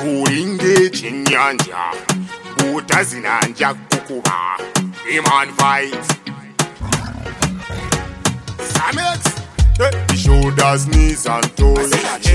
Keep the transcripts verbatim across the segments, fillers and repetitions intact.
ulinge chinyanja utazinanja kukuba Iman vibes Samet The shoulders, knees and toes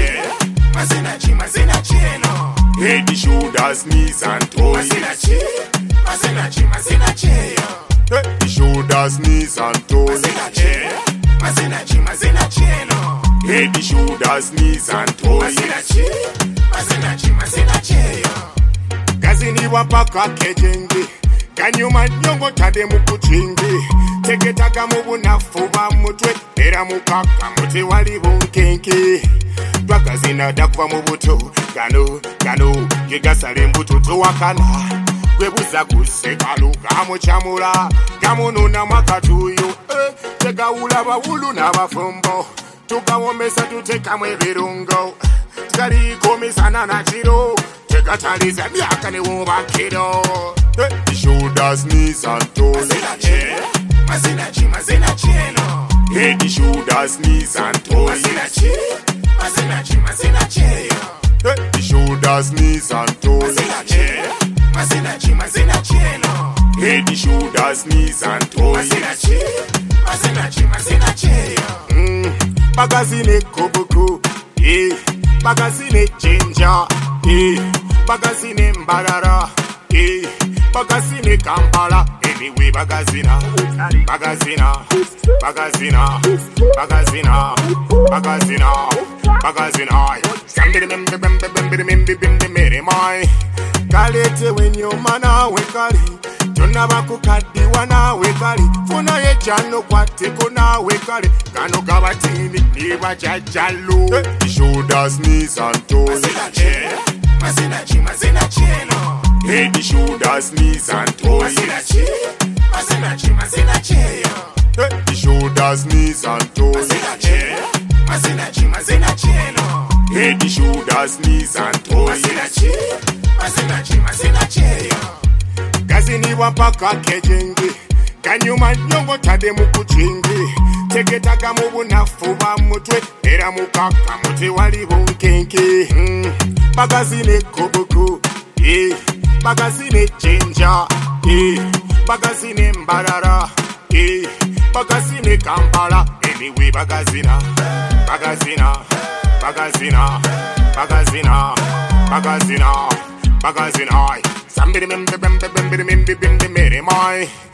Mazina chi, mazina chi, no. Head, the shoulders, knees and toes Mazina chi, mazina chi, mazina chi, yo. Head, the shoulders, knees and toes Mazina chi, mazina chi, mazina chi, no. Head, the shoulders, knees and toes Mazina chi, mazina chi, mazina chi, yo. Gazini wapaka kejenge Kanyuma nyongo tade mukuchingi Teketaka mubunafuba mutwe Era mukaka muti wali bunkenke Twagazina dakwa mubuto Gano, gano, yegasale mbuto tuwakana Gwebuza kusekalu kamuchamula Kamununa makatuyo eh, Tegawula bawulu n'abafumbo Tukawomesa tutekamu ebirungo Tukalikomisana na chiro Tekataliza myaka ne wubakiro The shoulders, knees and toes Mazina chi, mazina chi, mazina chi, no. Head, the shoulders, knees and toes Mazina chi, mazina chi, mazina chi, yo. The shoulders, knees and toes Mazina chi, mazina chi, mazina chi, no. Head, the shoulders, knees and toes Mazina chi, mazina chi, mazina chi, yo. Mm, Bagazine kobuku Yeah, bagazine ginger Yeah, bagazine mbarara Yeah, bagazine kampala Anyway, bagazina Bagazina Bagazina Bagazina Bagazina Bagazina Sambiri mimbi bimbi bimbi mimbi bimbi mere mai Kalete wenyo mana wekali Jona bakukadi wana wekali Funa ye jano kwate kuna wekali Gano gabatini niwa jajalo The shoulders, knees and toes Mazina chi, mazina chi, mazina chi, no. Head, the shoulders, knees and toes Mazina chi, mazina chi, mazina chi, yo. The shoulders, knees and toes Mazina chi, mazina chi, mazina chi, no. Head, the shoulders, knees and toes Mazina chi, mazina chi, mazina chi, yo. Gazini wapaka kejenge Kanyuma nyongo tade mukuchingi Teketaka mubunafuba mutwe Era mukaka muti wali bunkenke mm. Bagazine kobuku yeah. Bagazine ginger yeah. Bagazine mbarara yeah. Bagazine kampala Anyway bagazina Bagazina Bagazina Bagazina Bagazina Bagazina Sambiri mimbi bimbi bimbi bimbi bimbi mere mai